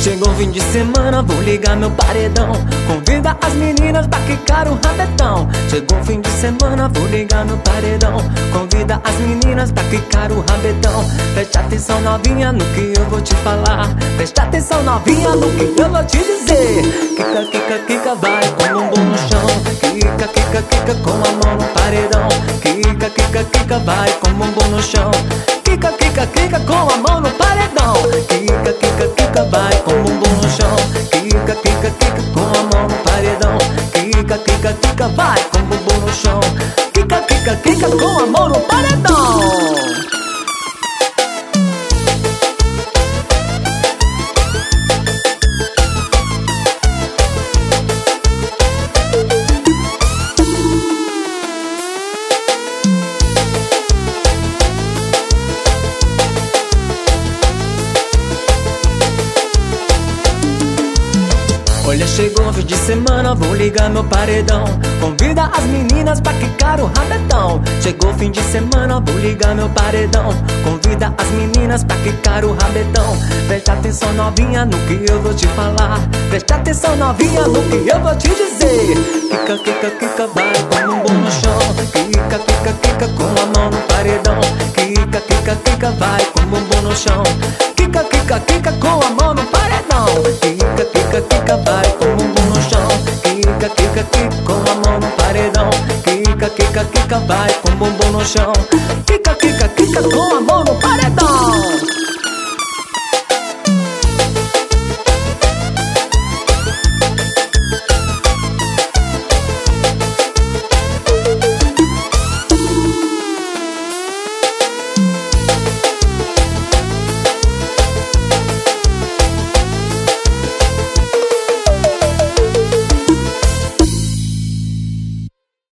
Chegou o fim de semana, vou ligar meu paredão. Convida as meninas pra quicar o rabetão. Chegou o fim de semana, vou ligar meu paredão. Convida as meninas pra quicar o rabetão. Preste atenção novinha no que eu vou te falar. Preste atenção novinha no que eu vou te dizer. Quica, quica, quica, vai com o bumbum no chão. Quica, quica, quica, com a mão no paredão. Quica, quica, quica, vai com o bumbum no chão. Quica, quica, quica, com a mão no paredão. Quica, quica, quica, vai com o bumbum no chão. Quica, quica, quica, com a mão no paredão. Quica, quica, quica, vai com o bumbum no chão. Quica, quica, quica, com a mão no paredão. Olha, chegou o fim de semana, vou ligar meu paredão. Convida as meninas pra quicar o rabetão. Chegou o fim de semana, vou ligar meu paredão. Convida as meninas pra quicar o rabetão. Preste atenção novinha no que eu vou te falar. Preste atenção novinha no que eu vou te dizer. Quica, quica, quica, vai com o bumbum no chão. Quica, quica, quica, com a mão no paredão. Quica, quica, quica, vai com o bumbum no chão. Quica, quica, quica, com a mão no paredão. Quica, quica, quica, vai com o bumbum no chão. Quica, quica, quica, com a mão no paredão. Quica, quica, quica, vai com o bumbum no chão. Quica, quica, quica, com a mão no paredão.